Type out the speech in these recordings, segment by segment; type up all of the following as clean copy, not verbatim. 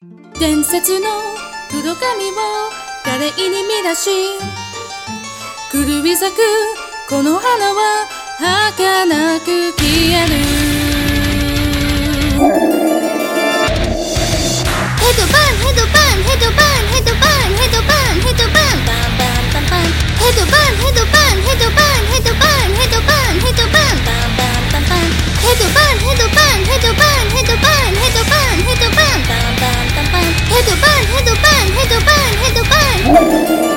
伝説の黒髪を華麗に乱し、狂い咲くこの花は儚く消える。 ヘドバンヘドバンヘドバンヘドバンヘドバンヘドバンバンバンバンバンヘドバンヘドバンヘドバンヘドバンヘドバンヘドバンバンバンバンバンヘドバンヘドバンヘドバンヘドバンヘドバンヘドバンバンバンバンバンヘドバンヘドバンヘドバンヘドバン。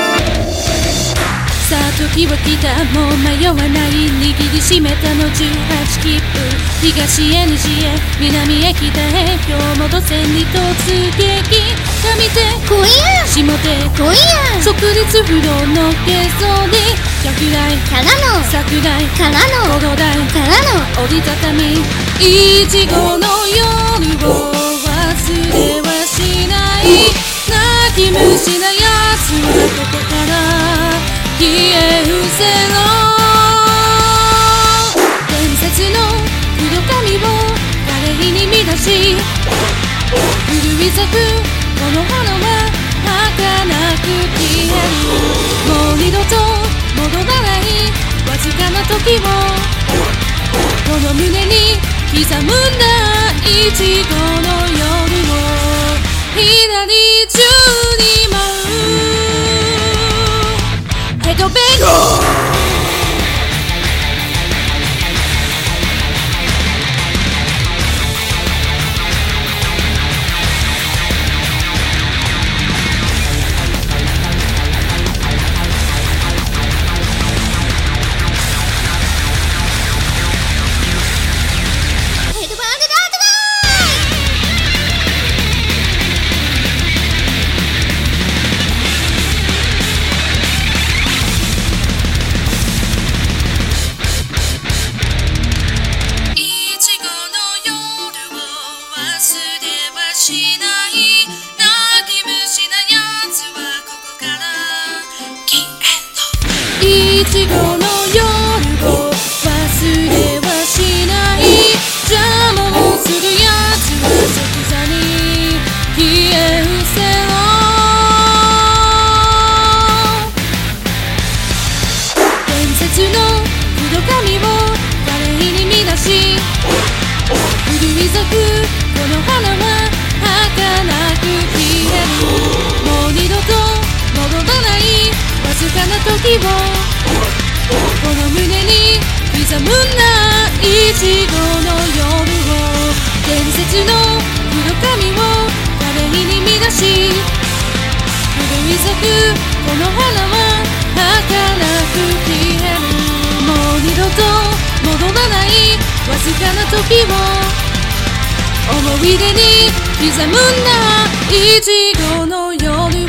さあ時は来た、もう迷わない、握りしめたの18切符、東へ西へ南へ北へ、今日も路線に突撃。上手来いや下手来いや即立不動のけそり、百来からの桜井からの五台からの折りたたみ、いちごの夜を忘れはしない、泣き虫なやつはここから消え失せろ。伝説の黒髪を華麗に乱し、狂い咲くこの花は儚く消える。もう二度と戻らないわずかな時をこの胸に刻むんだ。いちごの夜を左中に舞うヘドベンしない泣き虫なやつはここから消えろ。いちごの夜を忘れはしない、邪魔をするやつは即座に消え失せろ。伝説の黒髪を華麗に乱し、狂い咲くこの花は儚く消える。もう二度と戻らないわずかな時をこの胸に刻むんだ。いちごの夜を伝説の黒髪を華麗に乱し、狂い咲くこの花は儚く消える。もう二度と戻らないわずかな時を思い出に刻むんだ。いちごの夜